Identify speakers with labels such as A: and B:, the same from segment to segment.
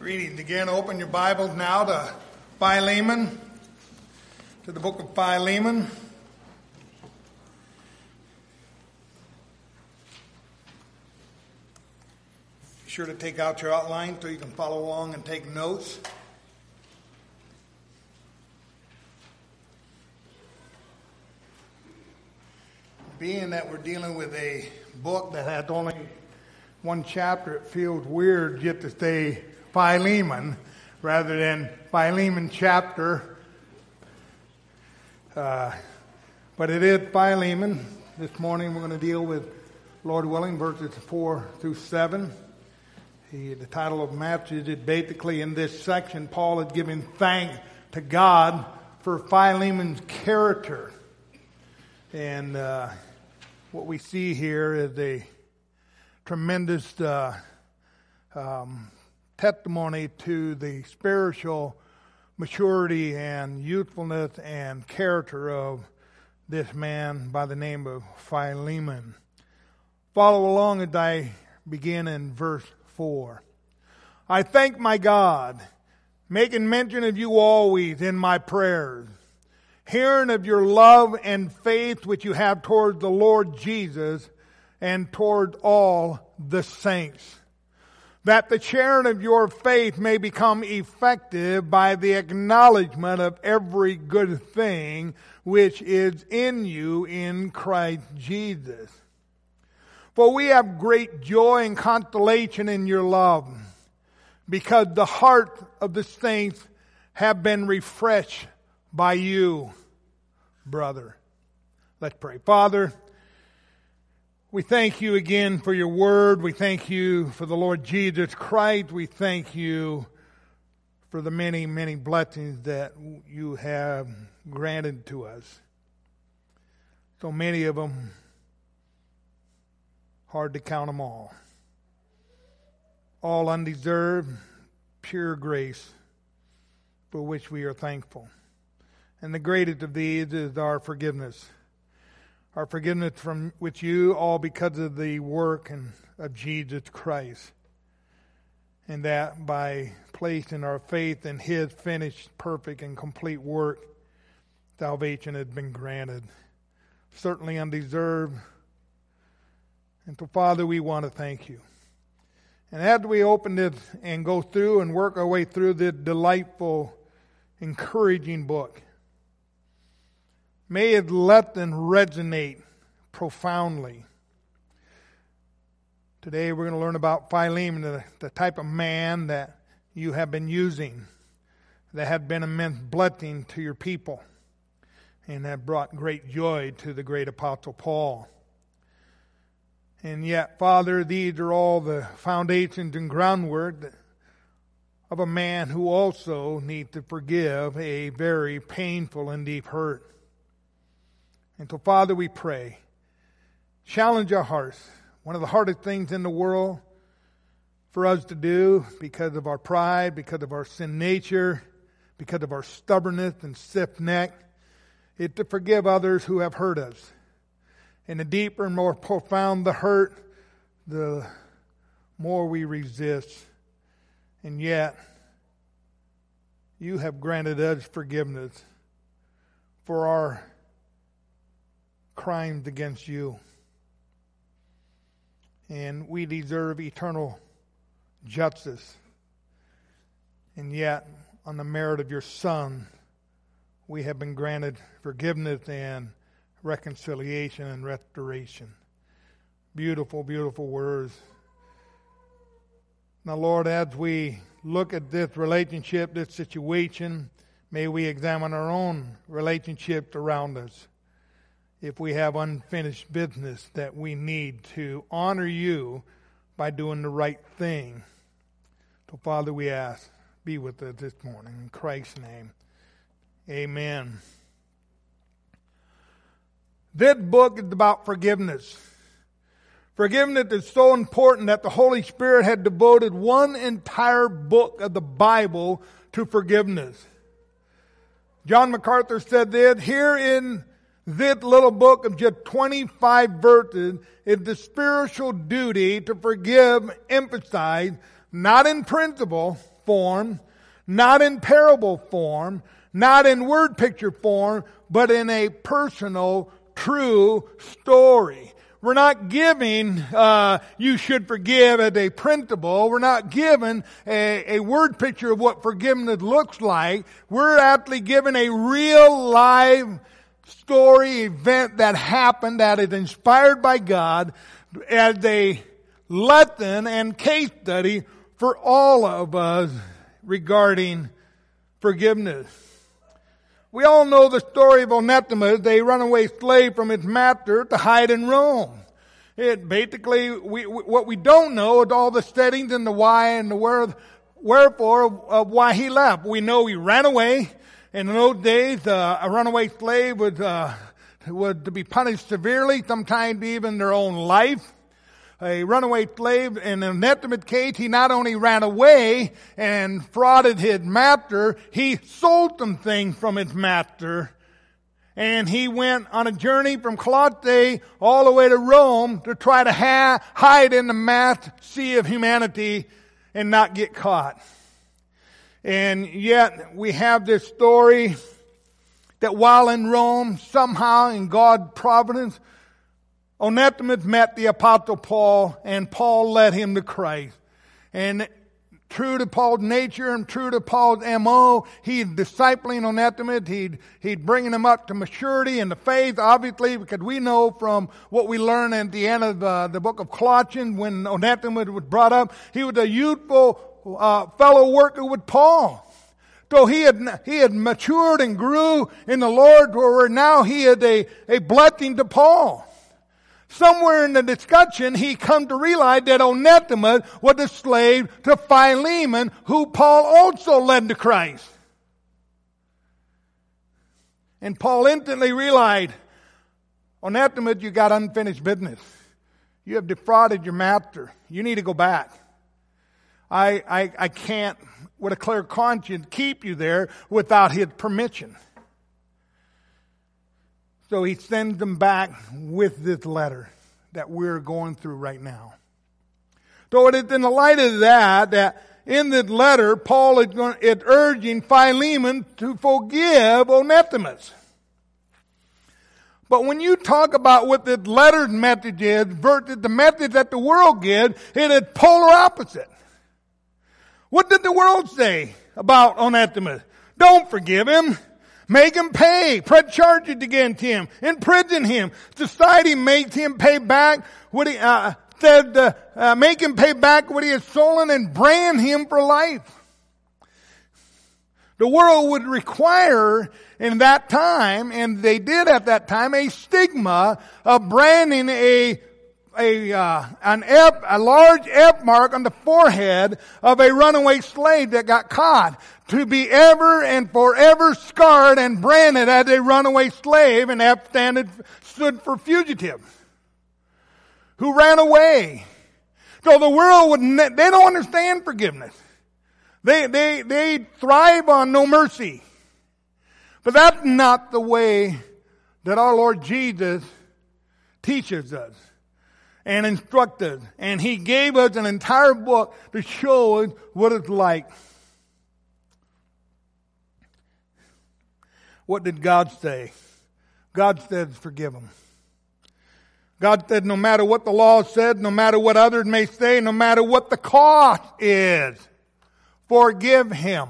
A: Greetings again. Open your Bibles now to Philemon, to the book of Philemon. Be sure to take out your outline so you can follow along and take notes. Being that we're dealing with a book that has only one chapter, it feels weird just to say Philemon rather than Philemon chapter. But it is Philemon. This morning we're going to deal with, Lord willing, verses 4 through 7. The title of the message is basically in this section, Paul is giving thanks to God for Philemon's character. And what we see here is a tremendous testimony to the spiritual maturity and youthfulness and character of this man by the name of Philemon. Follow along as I begin in verse 4. I thank my God, making mention of you always in my prayers, hearing of your love and faith which you have towards the Lord Jesus and toward all the saints, that the sharing of your faith may become effective by the acknowledgement of every good thing which is in you in Christ Jesus. For we have great joy and consolation in your love, because the heart of the saints have been refreshed by you, brother. Let's pray. Father, we thank you again for your word. We thank you for the Lord Jesus Christ. We thank you for the many, many blessings that you have granted to us. So many of them, hard to count them all. All undeserved, pure grace for which we are thankful. And the greatest of these is our forgiveness. Our forgiveness from with you, all because of the work of Jesus Christ. And that by placing our faith in His finished, perfect, and complete work, salvation has been granted. Certainly undeserved. And so, Father, we want to thank you. And as we open this and go through and work our way through this delightful, encouraging book, may it let them resonate profoundly. Today we're going to learn about Philemon, the type of man that you have been using, that had been immense blessing to your people, and that brought great joy to the great Apostle Paul. And yet, Father, these are all the foundations and groundwork of a man who also needs to forgive a very painful and deep hurt. And so, Father, we pray, challenge our hearts. One of the hardest things in the world for us to do, because of our pride, because of our sin nature, because of our stubbornness and stiff neck, is to forgive others who have hurt us. And the deeper and more profound the hurt, the more we resist. And yet, you have granted us forgiveness for our crimes against you. And we deserve eternal justice. And yet, on the merit of your Son, we have been granted forgiveness and reconciliation and restoration. Beautiful, beautiful words. Now, Lord, as we look at this relationship, this situation, may we examine our own relationships around us. If we have unfinished business that we need to honor you by doing the right thing. So, Father, we ask, be with us this morning. In Christ's name, amen. This book is about forgiveness. Forgiveness is so important that the Holy Spirit had devoted one entire book of the Bible to forgiveness. John MacArthur said that here in this little book of just 25 verses is the spiritual duty to forgive emphasized not in principle, form, not in parable form, not in word picture form, but in a personal, true story. We're not giving, you should forgive as a principle. We're not given a word picture of what forgiveness looks like. We're actually given a real live story event that happened that is inspired by God as a lesson and case study for all of us regarding forgiveness. We all know the story of Onesimus, a runaway slave from his master to hide in Rome. It basically, what we don't know is all the settings and the why and the wherefore of why he left. We know he ran away. In those days, a runaway slave was to be punished severely, sometimes even their own life. A runaway slave, in an Onesimus case, he not only ran away and frauded his master, he sold some things from his master. And he went on a journey from Colossae all the way to Rome to try to hide in the vast sea of humanity and not get caught. And yet we have this story that while in Rome, somehow in God's providence, Onesimus met the Apostle Paul, and Paul led him to Christ. And true to Paul's nature and true to Paul's M.O., he's discipling Onesimus. He'd bringing him up to maturity in the faith, obviously, because we know from what we learn at the end of the book of Colossians, when Onesimus was brought up, he was a youthful fellow worker with Paul. So he had matured and grew in the Lord, where now he is a blessing to Paul. Somewhere in the discussion, he come to realize that Onesimus was a slave to Philemon, who Paul also led to Christ. And Paul instantly realized, Onesimus, you got unfinished business. You have defrauded your master. You need to go back. I can't, with a clear conscience, keep you there without his permission. So he sends them back with this letter that we're going through right now. So it is in the light of that in this letter, Paul is urging Philemon to forgive Onesimus. But when you talk about what this letter's message is versus the message that the world gives, it is polar opposite. What did the world say about Onesimus? Don't forgive him. Make him pay. Press charges against him. Imprison him. Society makes him pay back what he make him pay back what he has stolen and brand him for life. The world would require in that time, and they did at that time, a stigma of branding a large F mark on the forehead of a runaway slave that got caught, to be ever and forever scarred and branded as a runaway slave, and F stood for fugitive, who ran away. So the world they don't understand forgiveness. They thrive on no mercy. But that's not the way that our Lord Jesus teaches us and instruct us. And He gave us an entire book to show us what it's like. What did God say? God said, forgive them. God said, no matter what the law said, no matter what others may say, no matter what the cost is, forgive him.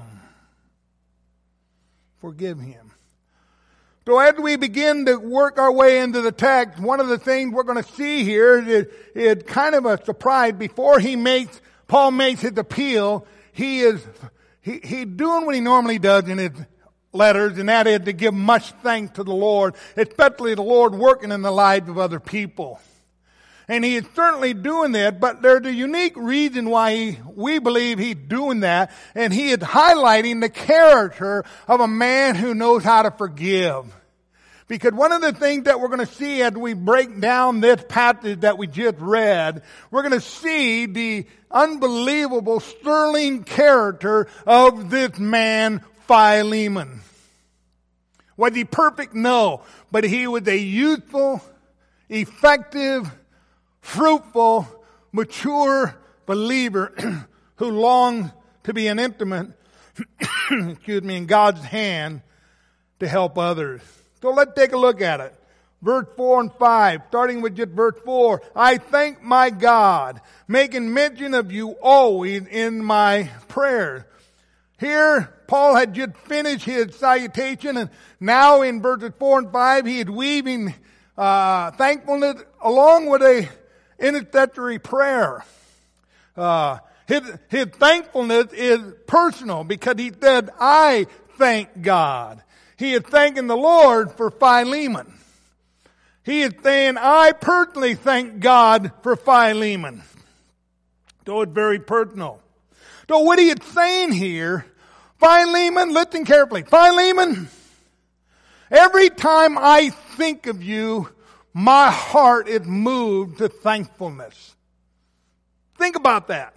A: Forgive him. So as we begin to work our way into the text, one of the things we're going to see here is kind of a surprise. Before Paul makes his appeal, he's doing what he normally does in his letters, and that is to give much thanks to the Lord, especially the Lord working in the lives of other people. And he is certainly doing that, but there's a unique reason why we believe he's doing that, and he is highlighting the character of a man who knows how to forgive. Because one of the things that we're going to see as we break down this passage that we just read, we're going to see the unbelievable, sterling character of this man, Philemon. Was he perfect? No. But he was a youthful, effective, fruitful, mature believer who longed to be an instrument, in God's hand to help others. So let's take a look at it. Verse 4 and 5, starting with just verse 4. I thank my God, making mention of you always in my prayers. Here, Paul had just finished his salutation, and now in verses 4 and 5, he is weaving thankfulness along with a intercessory prayer. His thankfulness is personal because he said, I thank God. He is thanking the Lord for Philemon. He is saying, I personally thank God for Philemon. So it's very personal. So what he is saying here, Philemon, listen carefully. Philemon, every time I think of you, my heart is moved to thankfulness. Think about that.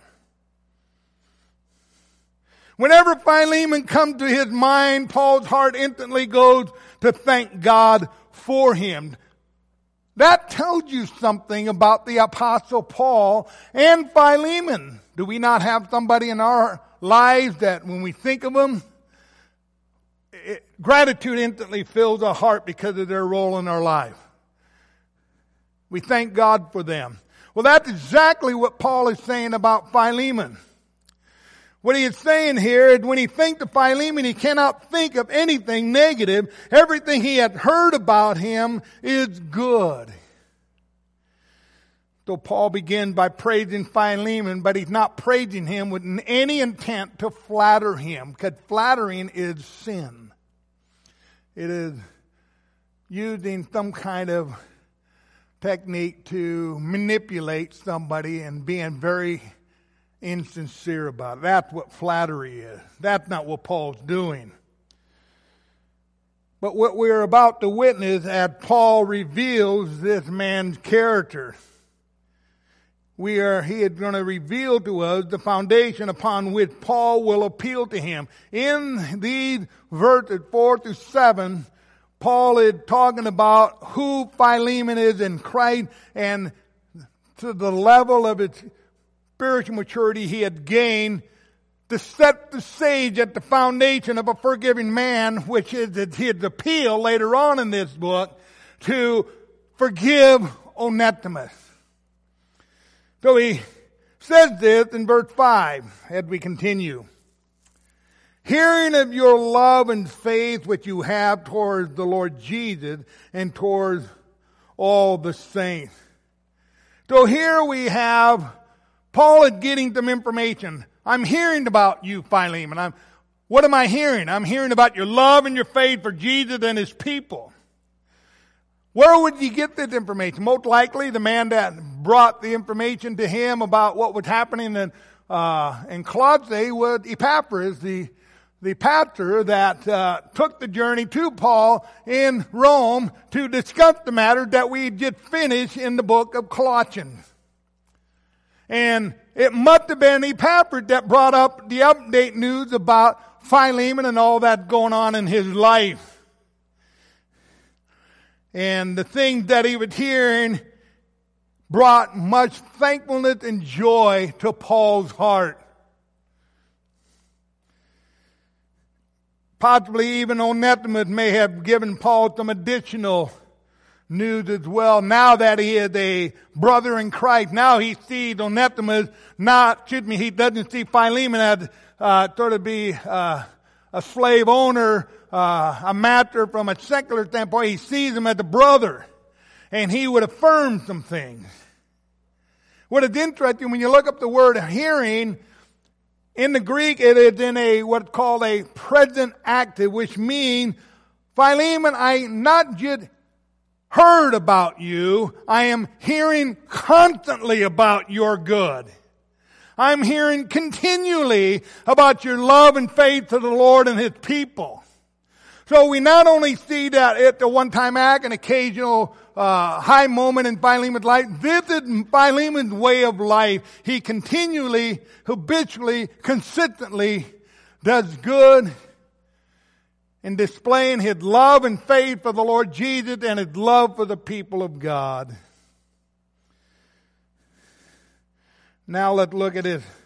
A: Whenever Philemon comes to his mind, Paul's heart instantly goes to thank God for him. That tells you something about the Apostle Paul and Philemon. Do we not have somebody in our lives that when we think of them, gratitude instantly fills our heart because of their role in our life? We thank God for them. Well, that's exactly what Paul is saying about Philemon. What he is saying here is when he thinks of Philemon, he cannot think of anything negative. Everything he had heard about him is good. So Paul begins by praising Philemon, but he's not praising him with any intent to flatter him, because flattering is sin. It is using some kind of technique to manipulate somebody and being very insincere about it. That's what flattery is. That's not what Paul's doing. But what we're about to witness as Paul reveals this man's character, he is going to reveal to us the foundation upon which Paul will appeal to him. In these verses 4 through 7, Paul is talking about who Philemon is in Christ and to the level of his spiritual maturity he had gained to set the stage at the foundation of a forgiving man, which is his appeal later on in this book to forgive Onesimus. So he says this in verse 5 as we continue. Hearing of your love and faith which you have towards the Lord Jesus and towards all the saints. So here we have Paul is getting some information. I'm hearing about you, Philemon. What am I hearing? I'm hearing about your love and your faith for Jesus and his people. Where would you get this information? Most likely the man that brought the information to him about what was happening in Colossae was Epaphras, the pastor that took the journey to Paul in Rome to discuss the matter that we just finished in the book of Colossians. And it must have been Epaphras that brought up the update news about Philemon and all that going on in his life. And the things that he was hearing brought much thankfulness and joy to Paul's heart. Possibly even Onesimus may have given Paul some additional news as well. Now that he is a brother in Christ, now he sees Onesimus he doesn't see Philemon as sort of be a slave owner, a master from a secular standpoint. He sees him as a brother, and he would affirm some things. What is interesting, when you look up the word hearing, in the Greek it is in what's called a present active, which means, Philemon, I not just heard about you, I am hearing constantly about your good. I'm hearing continually about your love and faith to the Lord and his people. So we not only see that it's a one-time act, an occasional high moment in Philemon's life. This is Philemon's way of life. He continually, habitually, consistently does good in displaying his love and faith for the Lord Jesus and his love for the people of God. Now let's look at his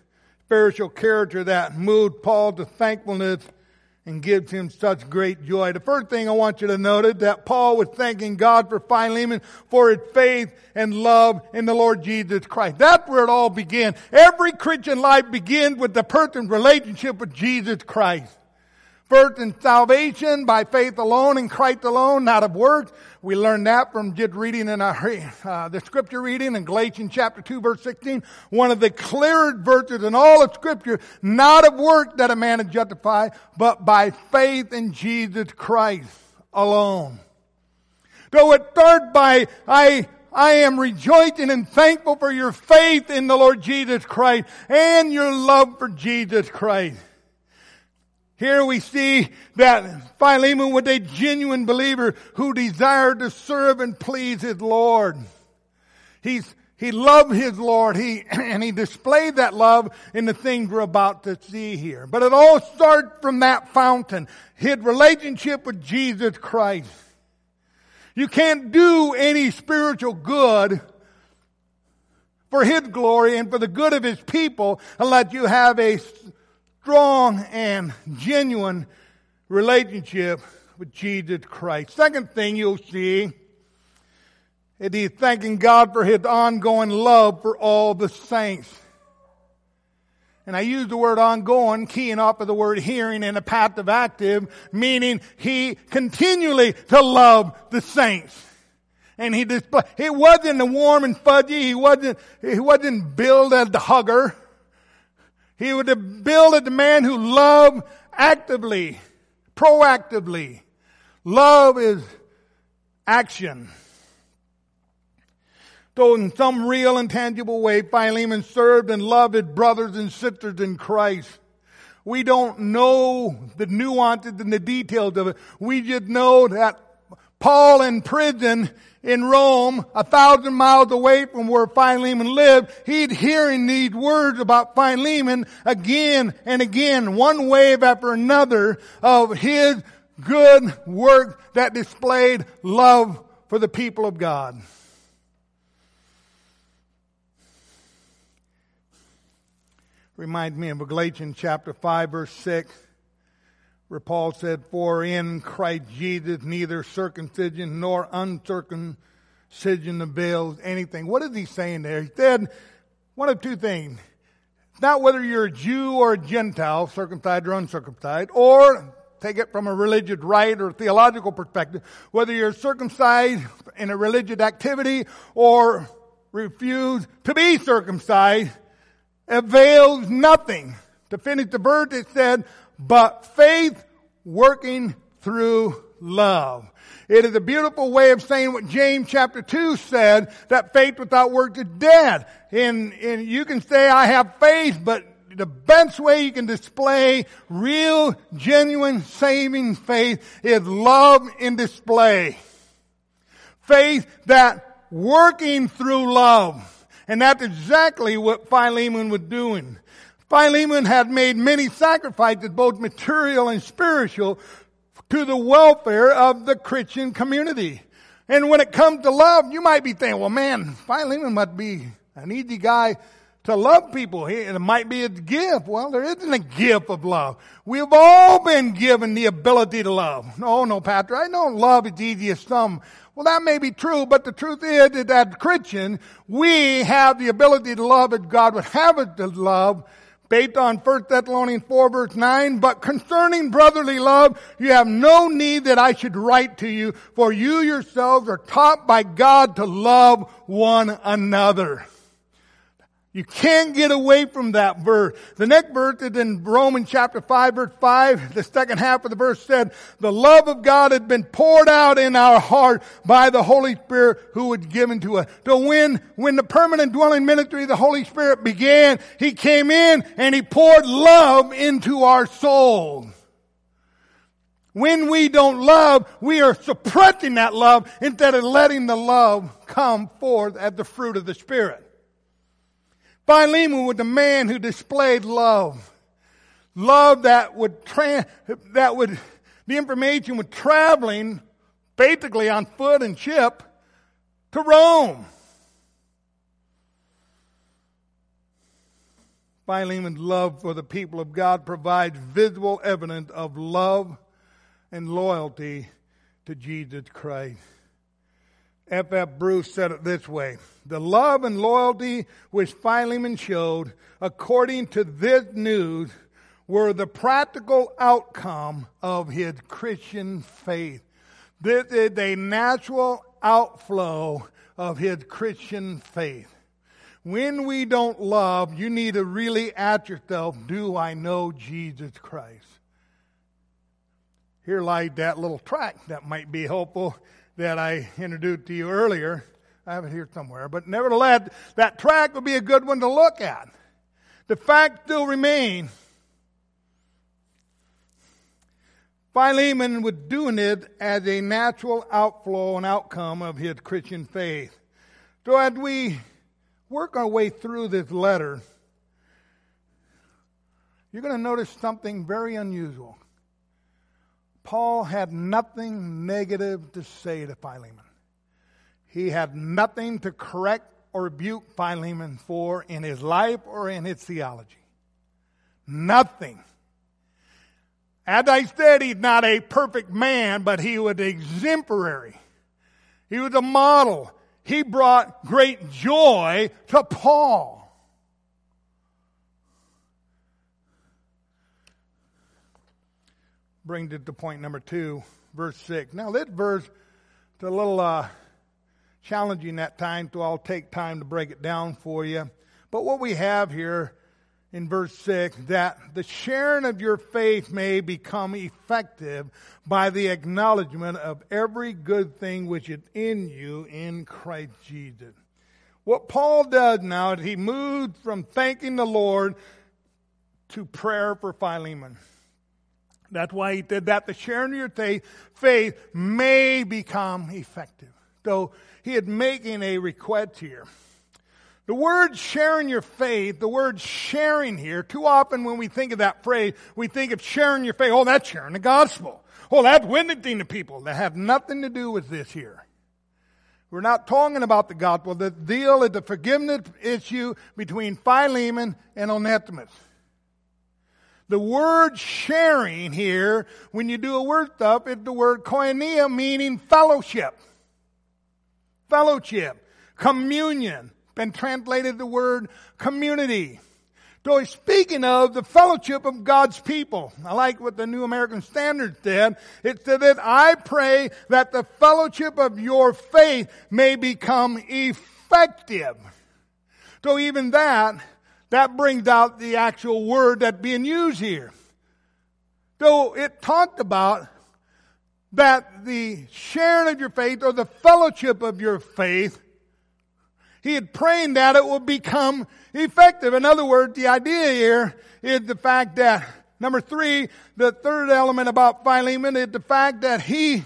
A: spiritual character that moved Paul to thankfulness and gives him such great joy. The first thing I want you to notice that Paul was thanking God for Philemon for his faith and love in the Lord Jesus Christ. That's where it all began. Every Christian life begins with the person's relationship with Jesus Christ. First in salvation by faith alone in Christ alone, not of works. We learned that from just reading in the scripture reading in Galatians chapter 2 verse 16. One of the clearest verses in all of scripture, not of work that a man is justified, but by faith in Jesus Christ alone. So it starts by, I am rejoicing and thankful for your faith in the Lord Jesus Christ and your love for Jesus Christ. Here we see that Philemon was a genuine believer who desired to serve and please his Lord. He loved his Lord. And he displayed that love in the things we're about to see here. But it all starts from that fountain, his relationship with Jesus Christ. You can't do any spiritual good for his glory and for the good of his people unless you have a strong and genuine relationship with Jesus Christ. Second thing you'll see is he's thanking God for his ongoing love for all the saints. And I use the word ongoing, keying off of the word hearing in a passive active, meaning he continually to love the saints. And it wasn't a warm and fuzzy, he wasn't billed as the hugger. He was billed as the man who loved actively, proactively. Love is action. So in some real and tangible way, Philemon served and loved his brothers and sisters in Christ. We don't know the nuances and the details of it. We just know that Paul in prison in Rome, 1,000 miles away from where Philemon lived, he'd hearing these words about Philemon again and again, one wave after another of his good work that displayed love for the people of God. Reminds me of Galatians chapter 5 verse 6. Where Paul said, for in Christ Jesus neither circumcision nor uncircumcision avails anything. What is he saying there? He said one of two things. It's not whether you're a Jew or a Gentile, circumcised or uncircumcised, or take it from a religious rite or theological perspective, whether you're circumcised in a religious activity or refuse to be circumcised, avails nothing. To finish the verse, it said, but faith working through love. It is a beautiful way of saying what James chapter 2 said, that faith without works is dead. And you can say, I have faith, but the best way you can display real, genuine, saving faith is love in display. Faith that working through love. And that's exactly what Philemon was doing. Philemon had made many sacrifices, both material and spiritual, to the welfare of the Christian community. And when it comes to love, you might be thinking, well man, Philemon must be an easy guy to love people. It might be a gift. Well, there isn't a gift of love. We've all been given the ability to love. No, Pastor, I know love is easy as some. Well, that may be true, but the truth is that as Christians, we have the ability to love as God would have us to love, based on 1 Thessalonians 4 verse 9, but concerning brotherly love, you have no need that I should write to you, for you yourselves are taught by God to love one another. You can't get away from that verse. The next verse is in Romans chapter 5 verse 5. The second half of the verse said, the love of God had been poured out in our heart by the Holy Spirit who was given to us. So when the permanent dwelling ministry of the Holy Spirit began, He came in and He poured love into our souls. When we don't love, we are suppressing that love instead of letting the love come forth as the fruit of the Spirit. Philemon was the man who displayed love. Love that the information was traveling basically on foot and ship to Rome. Philemon's love for the people of God provides visible evidence of love and loyalty to Jesus Christ. F.F. Bruce said it this way: the love and loyalty which Philemon showed, according to this news, were the practical outcome of his Christian faith. This is a natural outflow of his Christian faith. When we don't love, you need to really ask yourself, do I know Jesus Christ? Here lies that little tract that might be helpful that I introduced to you earlier. I have it here somewhere. But nevertheless, that tract would be a good one to look at. The fact still remains, Philemon was doing it as a natural outflow and outcome of his Christian faith. So as we work our way through this letter, you're going to notice something very unusual. Paul had nothing negative to say to Philemon. He had nothing to correct or rebuke Philemon for in his life or in his theology. Nothing. As I said, he's not a perfect man, but he was exemplary. He was a model. He brought great joy to Paul. Brings it to point number 2, verse 6. Now this verse is a little challenging at times, so I'll take time to break it down for you. But what we have here in verse 6, that the sharing of your faith may become effective by the acknowledgement of every good thing which is in you in Christ Jesus. What Paul does now is he moves from thanking the Lord to prayer for Philemon. That's why he did that. The sharing of your faith may become effective. So he is making a request here. The word sharing your faith, the word sharing here, too often when we think of that phrase, we think of sharing your faith. Oh, that's sharing the gospel. Oh, that's witnessing to people. That have nothing to do with this here. We're not talking about the gospel. The deal is the forgiveness issue between Philemon and Onesimus. The word sharing here, when you do a word stuff, is the word koinonia, meaning fellowship. Fellowship. Communion. Been translated the word community. So he's speaking of the fellowship of God's people. I like what the New American Standard said. It said that I pray that the fellowship of your faith may become effective. So even that brings out the actual word that's being used here. So it talked about that the sharing of your faith or the fellowship of your faith, he had prayed that it would become effective. In other words, the idea here is the fact that, number 3, the third element about Philemon is the fact that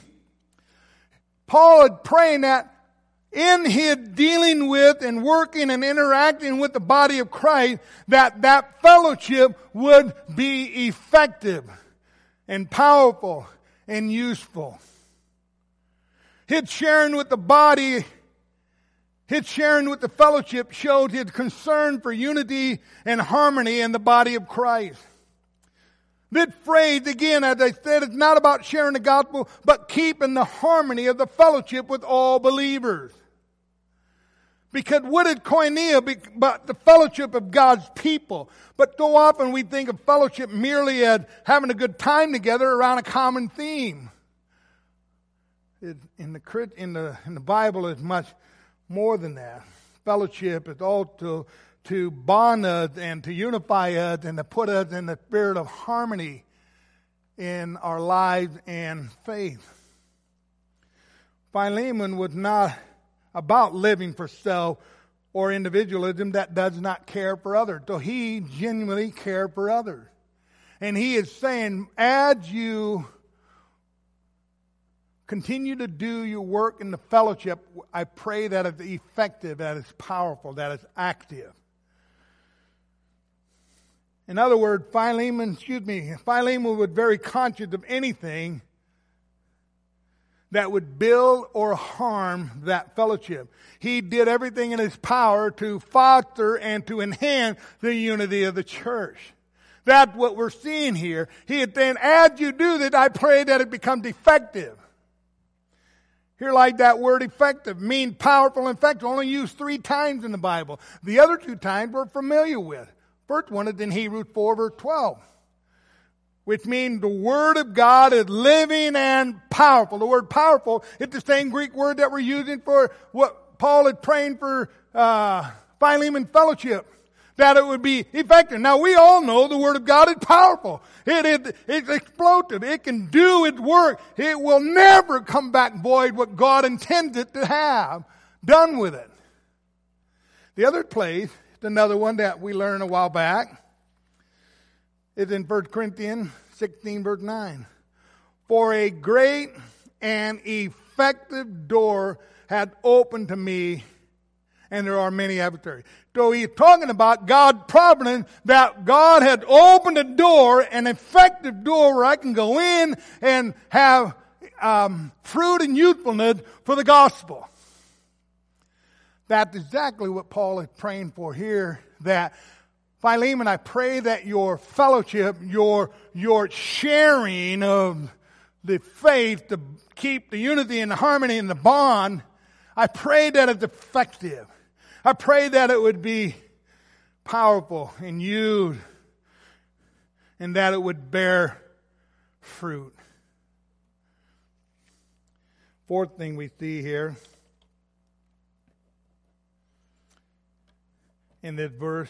A: Paul had praying that in his dealing with and working and interacting with the body of Christ, that fellowship would be effective and powerful and useful. His sharing with the body, his sharing with the fellowship showed his concern for unity and harmony in the body of Christ. This phrase, again, as I said, is not about sharing the gospel, but keeping the harmony of the fellowship with all believers. Because what is koinonia but the fellowship of God's people? But so often we think of fellowship merely as having a good time together around a common theme. In the Bible is much more than that. Fellowship is also to bond us and to unify us and to put us in the spirit of harmony in our lives and faith. Philemon was not about living for self or individualism that does not care for others. So he genuinely cared for others. And he is saying, as you continue to do your work in the fellowship, I pray that it's effective, that it's powerful, that it's active. In other words, Philemon was very conscious of anything that would build or harm that fellowship. He did everything in his power to foster and to enhance the unity of the church. That's what we're seeing here. He is saying, as you do that, I pray that it becomes effective. Here, like that word effective, mean powerful and effective, only used 3 times in the Bible. The other 2 times we're familiar with. First one is in Hebrews 4, verse 12. Which means the Word of God is living and powerful. The word powerful is the same Greek word that we're using for what Paul is praying for Philemon fellowship. That it would be effective. Now we all know the Word of God is powerful. It's explosive. It can do its work. It will never come back void what God intends it to have done with it. The other place, another one that we learned a while back, is in 1 Corinthians 16, verse 9. For a great and effective door hath opened to me, and there are many adversaries. So he's talking about God's providence, that God had opened a door, an effective door where I can go in and have fruit and usefulness for the gospel. That's exactly what Paul is praying for here, that Philemon, I pray that your fellowship, your sharing of the faith to keep the unity and the harmony and the bond, I pray that it's effective. I pray that it would be powerful and used, and that it would bear fruit. Fourth thing we see here in this verse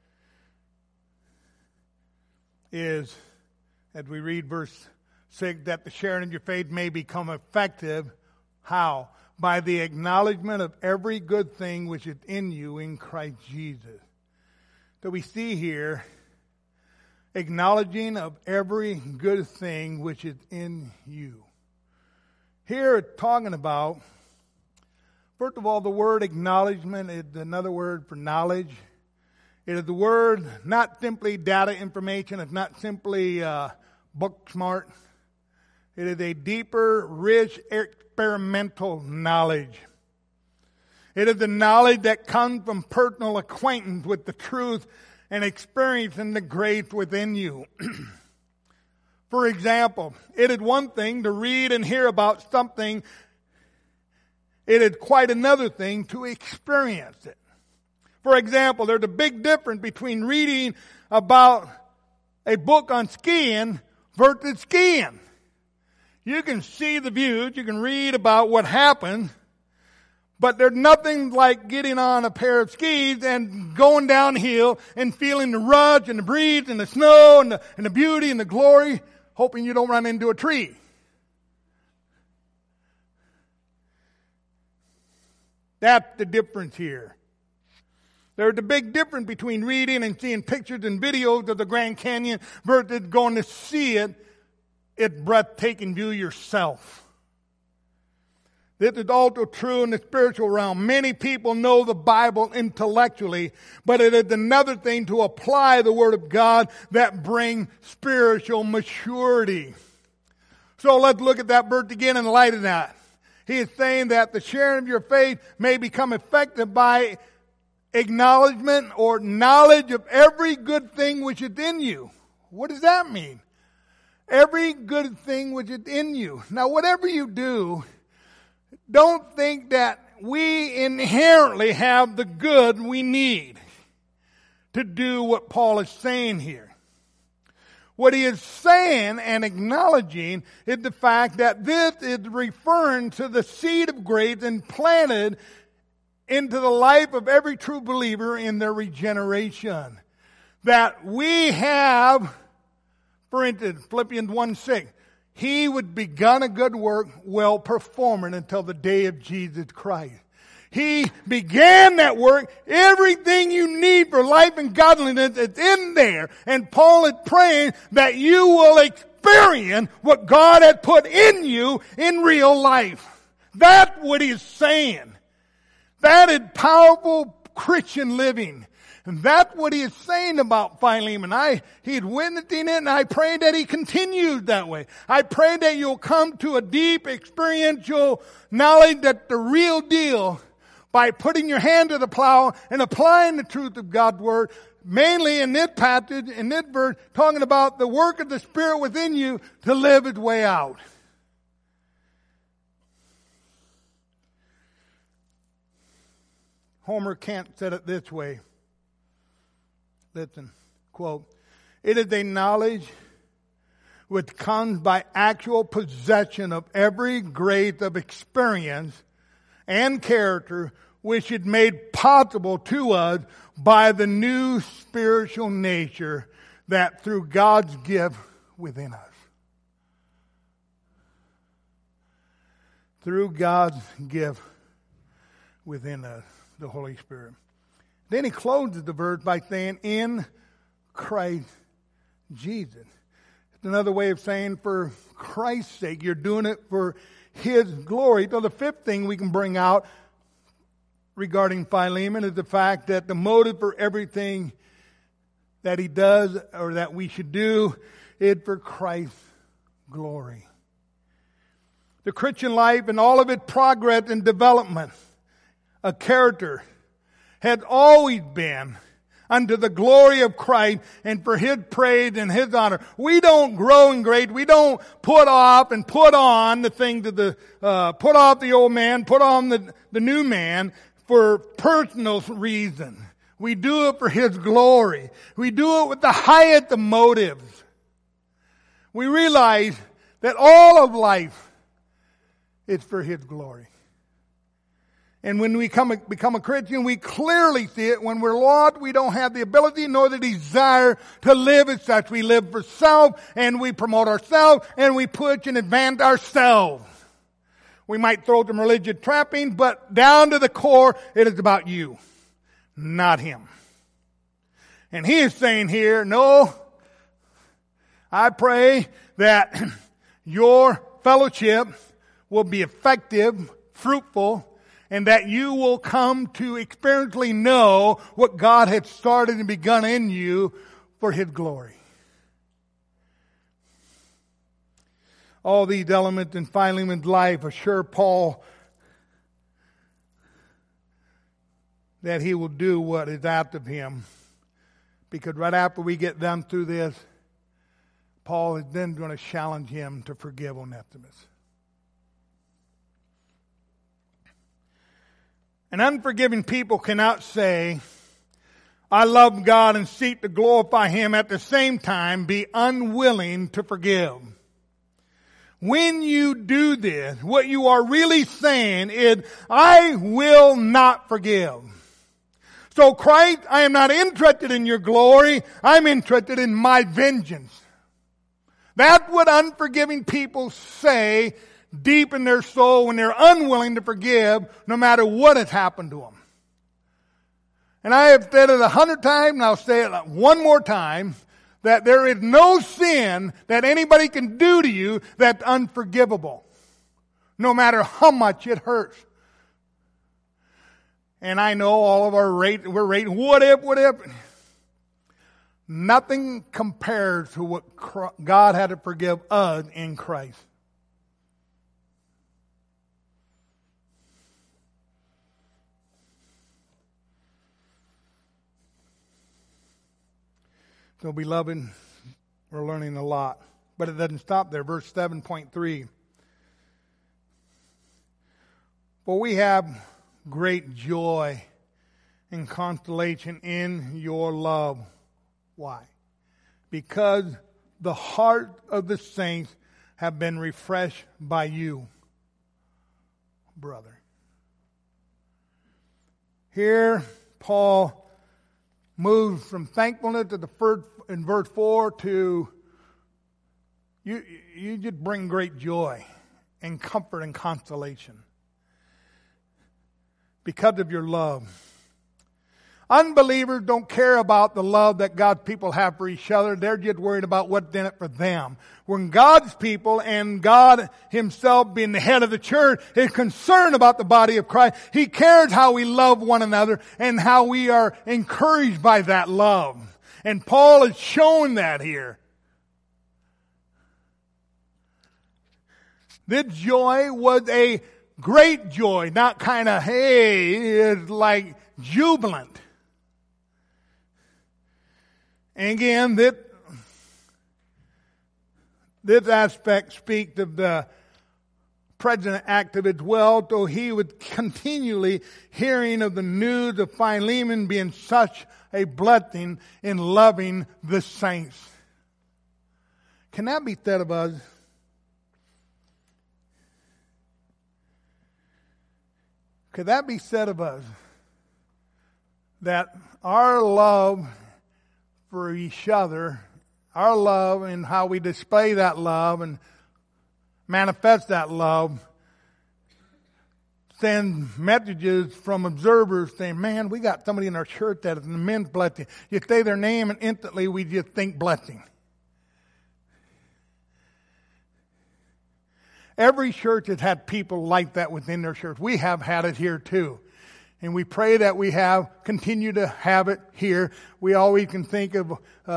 A: is, as we read verse 6, that the sharing of your faith may become effective. How? By the acknowledgement of every good thing which is in you in Christ Jesus. So we see here, acknowledging of every good thing which is in you. Here it's talking about, first of all, the word acknowledgement is another word for knowledge. It is the word not simply data information. It's not simply book smart. It is a deeper, rich, experimental knowledge. It is the knowledge that comes from personal acquaintance with the truth and experiencing the grace within you. For example, it is one thing to read and hear about something. It is quite another thing to experience it. For example, there's a big difference between reading about a book on skiing versus skiing. You can see the views, you can read about what happened, but there's nothing like getting on a pair of skis and going downhill and feeling the rush and the breeze and the snow and the beauty and the glory, hoping you don't run into a tree. That's the difference here. There's a big difference between reading and seeing pictures and videos of the Grand Canyon versus going to see it. It's breathtaking view yourself. This is also true in the spiritual realm. Many people know the Bible intellectually, but it is another thing to apply the Word of God that brings spiritual maturity. So let's look at that verse again in light of that. He is saying that the sharing of your faith may become effective by acknowledgement or knowledge of every good thing which is in you. What does that mean? Every good thing which is in you. Now, whatever you do, don't think that we inherently have the good we need to do what Paul is saying here. What he is saying and acknowledging is the fact that this is referring to the seed of grace implanted into the life of every true believer in their regeneration. That we have, for instance, Philippians 1:6, he would begun a good work will perform it until the day of Jesus Christ. He began that work. Everything you need for life and godliness is in there. And Paul is praying that you will experience what God has put in you in real life. That's what he's saying. That is powerful Christian living. And that's what he is saying about Philemon. He'd witnessing it, and I pray that he continues that way. I pray that you'll come to a deep experiential knowledge that the real deal, by putting your hand to the plow and applying the truth of God's Word, mainly in this passage, in this verse, talking about the work of the Spirit within you to live its way out. Homer Kent said it this way. Listen, quote, "It is a knowledge which comes by actual possession of every grade of experience and character which is made possible to us by the new spiritual nature that through God's gift within us." Through God's gift within us, the Holy Spirit. Then he closes the verse by saying, "in Christ Jesus." It's another way of saying, for Christ's sake. You're doing it for His glory. So the fifth thing we can bring out regarding Philemon is the fact that the motive for everything that he does, or that we should do, is for Christ's glory. The Christian life and all of its progress and development of character has always been unto the glory of Christ and for His praise and His honor. We don't grow in grace. We don't put off and put on the things of put off the old man, put on the new man for personal reasons. We do it for His glory. We do it with the highest of motives. We realize that all of life is for His glory. And when we become a Christian, we clearly see it. When we're lost, we don't have the ability nor the desire to live as such. We live for self, and we promote ourselves, and we push and advance ourselves. We might throw some religious trappings, but down to the core, it is about you, not Him. And He is saying here, no, I pray that your fellowship will be effective, fruitful, and that you will come to experientially know what God had started and begun in you for His glory. All these elements in Philemon's life assure Paul that he will do what is asked of him. Because right after we get done through this, Paul is then going to challenge him to forgive Onesimus. An unforgiving people cannot say, I love God and seek to glorify Him, at the same time be unwilling to forgive. When you do this, what you are really saying is, I will not forgive. So Christ, I am not interested in your glory. I'm interested in my vengeance. That's what unforgiving people say deep in their soul when they're unwilling to forgive no matter what has happened to them. And I have said it 100 times, and I'll say it one more time, that there is no sin that anybody can do to you that's unforgivable, no matter how much it hurts. And I know all of we're rating, what if? Nothing compares to what God had to forgive us in Christ. So, beloved, we're learning a lot. But it doesn't stop there. Verse 7.3. For we have great joy and consolation in your love. Why? Because the heart of the saints have been refreshed by you, brother. Here, Paul moves from thankfulness to the first in verse 4 to you just bring great joy and comfort and consolation because of your love. Unbelievers don't care about the love that God's people have for each other. They're just worried about what's in it for them. When God's people and God Himself, being the head of the church, is concerned about the body of Christ, He cares how we love one another and how we are encouraged by that love. And Paul is showing that here. This joy was a great joy, not kind of, hey, it's like jubilant. And again, this aspect speaks of the present act of his well, though he was continually hearing of the news of Philemon being such a blessing in loving the saints. Can that be said of us? Could that be said of us? That our love for each other, our love and how we display that love and manifest that love, send messages from observers saying, man, we got somebody in our church that is an immense blessing. You say their name and instantly we just think blessing. Every church has had people like that within their church. We have had it here too. And we pray that we continue to have it here. We always can think of,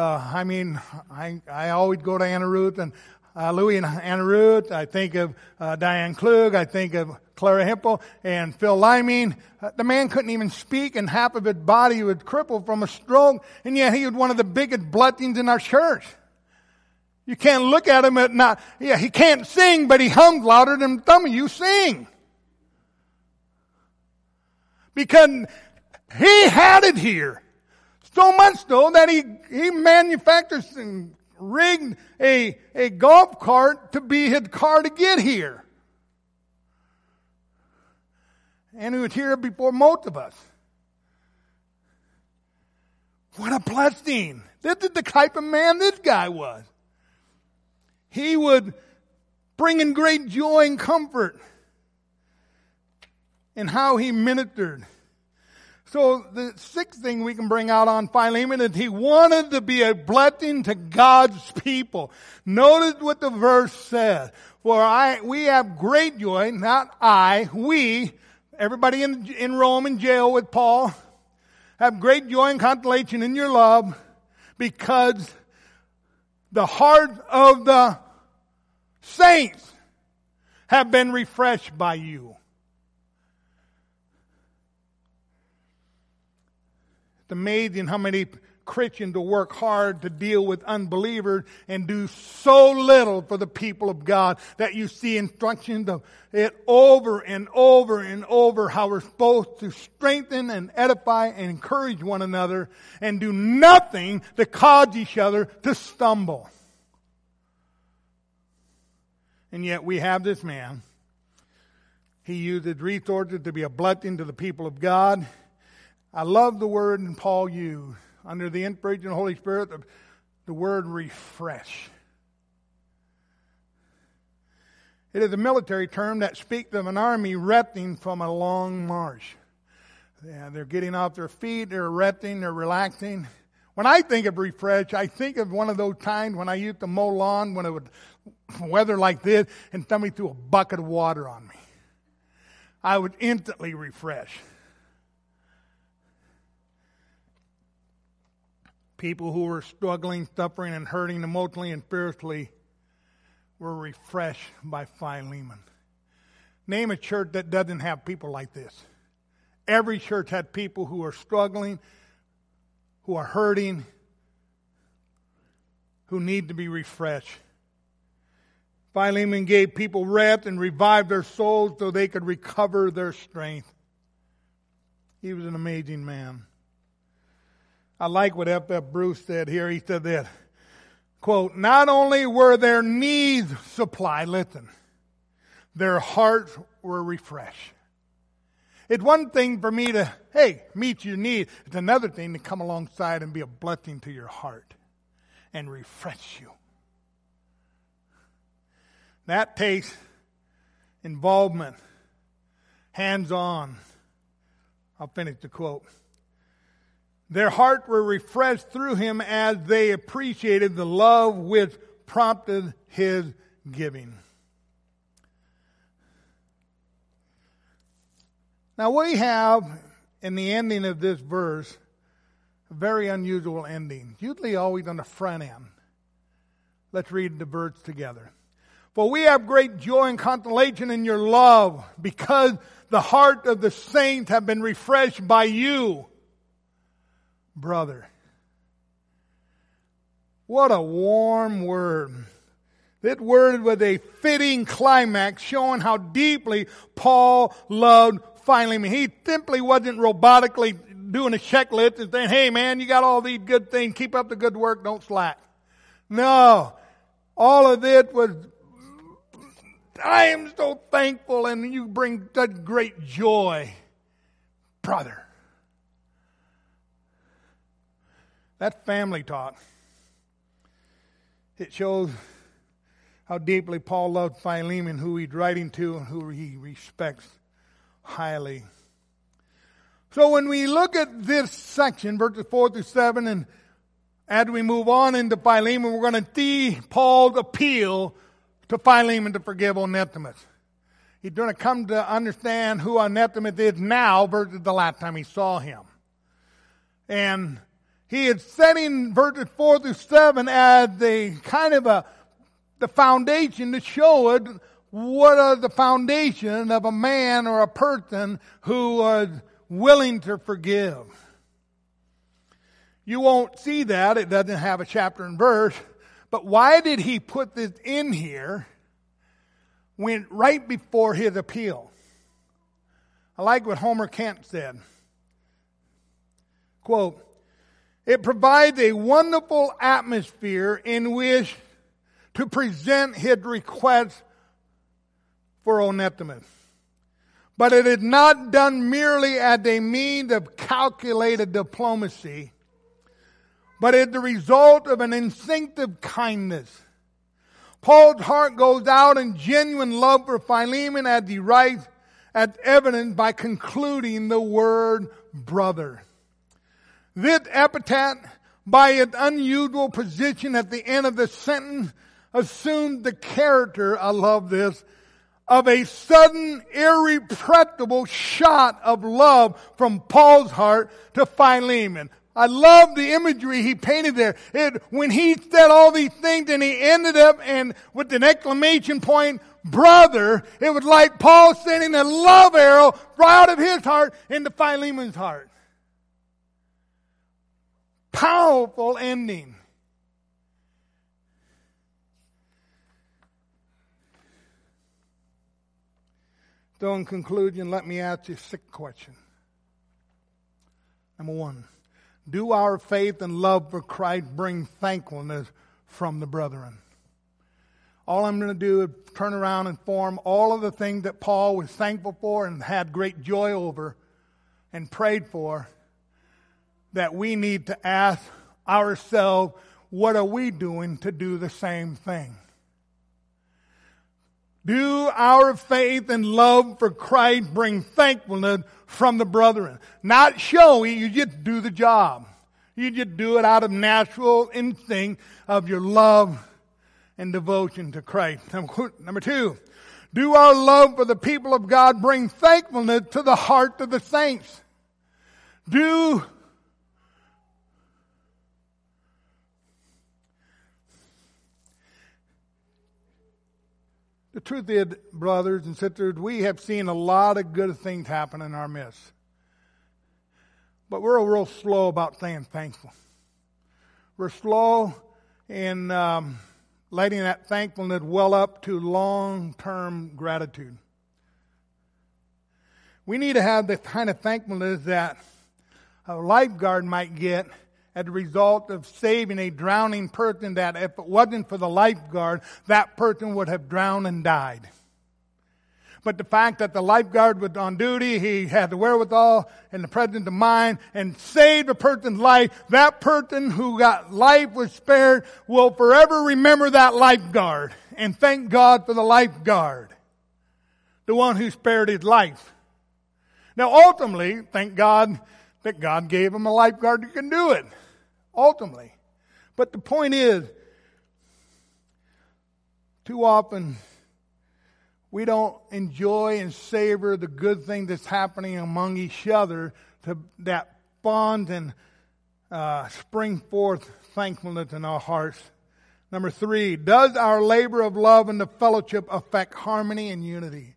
A: I always go to Anna Ruth and Louis and Anna Ruth. I think of Diane Klug. I think of Clara Hempel and Phil Liming. The man couldn't even speak and half of his body was crippled from a stroke. And yet he was one of the biggest blessings in our church. You can't look at him he can't sing, but he hums louder than some of you sing. Because he had it here. So much so that he manufactured and rigged a golf cart to be his car to get here. And he was here before most of us. What a blessing. This is the type of man this guy was. He would bring in great joy and comfort in how he ministered. So the sixth thing we can bring out on Philemon is he wanted to be a blessing to God's people. Notice what the verse says. We have great joy, not we, everybody in Rome in jail with Paul, have great joy and consolation in your love because the hearts of the saints have been refreshed by you. It's amazing how many Christians will work hard to deal with unbelievers and do so little for the people of God that you see instructions of it over and over and over how we're supposed to strengthen and edify and encourage one another and do nothing to cause each other to stumble. And yet we have this man. He used his resources to be a blessing to the people of God. I love the word that Paul used. Under the inspiration of the Holy Spirit, the word refresh. It is a military term that speaks of an army resting from a long march. Yeah, they're getting off their feet, they're resting, they're relaxing. When I think of refresh, I think of one of those times when I used to mow lawn when it was weather like this and somebody threw a bucket of water on me. I would instantly refresh. People who were struggling, suffering, and hurting emotionally and spiritually were refreshed by Philemon. Name a church that doesn't have people like this. Every church had people who are struggling, who are hurting, who need to be refreshed. Philemon gave people rest and revived their souls so they could recover their strength. He was an amazing man. I like what F.F. Bruce said here. He said that, quote, not only were their needs supplied, listen, their hearts were refreshed. It's one thing for me to, meet your need. It's another thing to come alongside and be a blessing to your heart and refresh you. That takes involvement, hands-on. I'll finish the quote. Their hearts were refreshed through him as they appreciated the love which prompted his giving. Now we have, in the ending of this verse, a very unusual ending. Usually always on the front end. Let's read the verse together. For we have great joy and consolation in your love, because the heart of the saints have been refreshed by you, brother. What a warm word. That word was a fitting climax showing how deeply Paul loved Philemon. He simply wasn't robotically doing a checklist and saying, hey man, you got all these good things, keep up the good work, don't slack. No. All of it was, I am so thankful and you bring such great joy, brother. That's family talk. It shows how deeply Paul loved Philemon, who he's writing to and who he respects highly. So when we look at this section, verses 4 through 7, and as we move on into Philemon, we're going to see Paul's appeal to Philemon to forgive Onesimus. He's going to come to understand who Onesimus is now versus the last time he saw him. And he is setting verses 4 through 7 as the kind of the foundation to show it what are the foundation of a man or a person who is willing to forgive. You won't see that. It doesn't have a chapter and verse. But why did he put this in here when right before his appeal? I like what Homer Kent said. Quote, it provides a wonderful atmosphere in which to present his request for Onesimus. But it is not done merely as a means of calculated diplomacy, but is the result of an instinctive kindness. Paul's heart goes out in genuine love for Philemon as he writes, as evidenced by concluding the word brother. This epithet, by its unusual position at the end of the sentence, assumed the character, I love this, of a sudden, irrepressible shot of love from Paul's heart to Philemon. I love the imagery he painted there. When he said all these things and he ended up and with an exclamation point, brother, it was like Paul sending a love arrow right out of his heart into Philemon's heart. Powerful ending. So in conclusion, let me ask you a 6 questions. Number 1, do our faith and love for Christ bring thankfulness from the brethren? All I'm going to do is turn around and form all of the things that Paul was thankful for and had great joy over and prayed for, that we need to ask ourselves, what are we doing to do the same thing? Do our faith and love for Christ bring thankfulness from the brethren? Not showy, you just do the job. You just do it out of natural instinct of your love and devotion to Christ. Number 2, do our love for the people of God bring thankfulness to the heart of the saints? The truth is, brothers and sisters, we have seen a lot of good things happen in our midst. But we're real slow about saying thankful. We're slow in letting that thankfulness well up to long-term gratitude. We need to have the kind of thankfulness that a lifeguard might get as a result of saving a drowning person, that if it wasn't for the lifeguard, that person would have drowned and died. But the fact that the lifeguard was on duty, he had the wherewithal and the presence of mind and saved a person's life, that person who got life was spared will forever remember that lifeguard and thank God for the lifeguard, the one who spared his life. Now ultimately, thank God, that God gave him a lifeguard who can do it, ultimately. But the point is, too often we don't enjoy and savor the good thing that's happening among each other that bond and spring forth thankfulness in our hearts. Number 3, does our labor of love and the fellowship affect harmony and unity?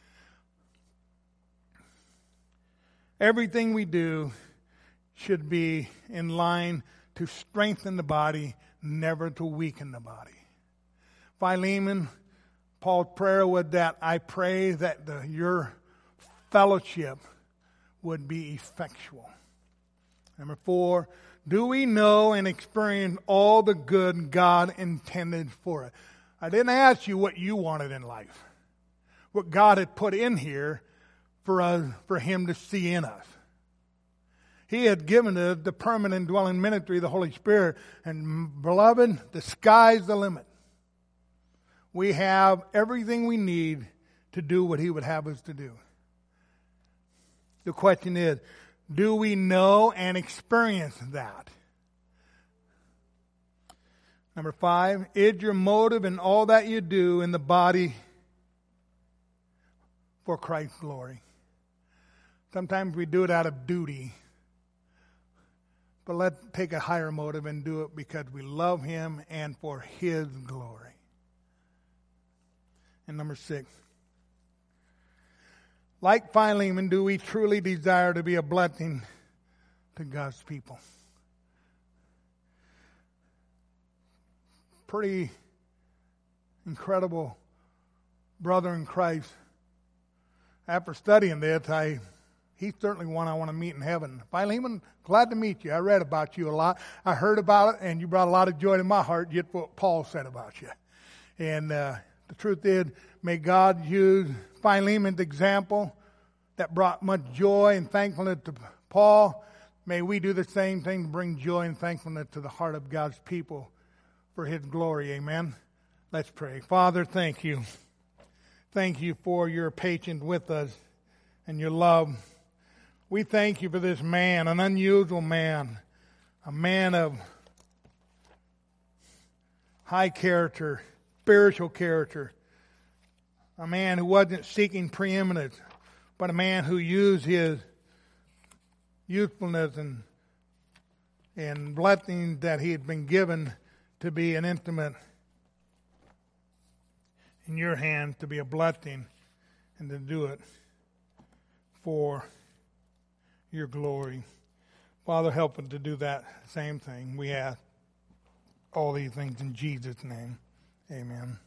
A: Everything we do should be in line to strengthen the body, never to weaken the body. Philemon, Paul's prayer was that I pray that your fellowship would be effectual. Number 4, do we know and experience all the good God intended for it? I didn't ask you what you wanted in life. What God had put in here for him to see in us. He had given us the permanent dwelling ministry of the Holy Spirit. And beloved, the sky's the limit. We have everything we need to do what he would have us to do. The question is, do we know and experience that? Number 5, is your motive in all that you do in the body for Christ's glory? Sometimes we do it out of duty. But let's take a higher motive and do it because we love him and for his glory. And number 6, like Philemon, do we truly desire to be a blessing to God's people? Pretty incredible brother in Christ. After studying this, he's certainly one I want to meet in heaven. Philemon, glad to meet you. I read about you a lot. I heard about it, and you brought a lot of joy to my heart, yet what Paul said about you. And the truth is, may God use Philemon's example that brought much joy and thankfulness to Paul. May we do the same thing to bring joy and thankfulness to the heart of God's people for his glory. Amen. Let's pray. Father, thank you. Thank you for your patience with us and your love. We thank you for this man, an unusual man, a man of high character, spiritual character, a man who wasn't seeking preeminence, but a man who used his youthfulness and blessings that he had been given to be an instrument in your hand, to be a blessing, and to do it for your glory. Father, help us to do that same thing. We ask all these things in Jesus' name. Amen.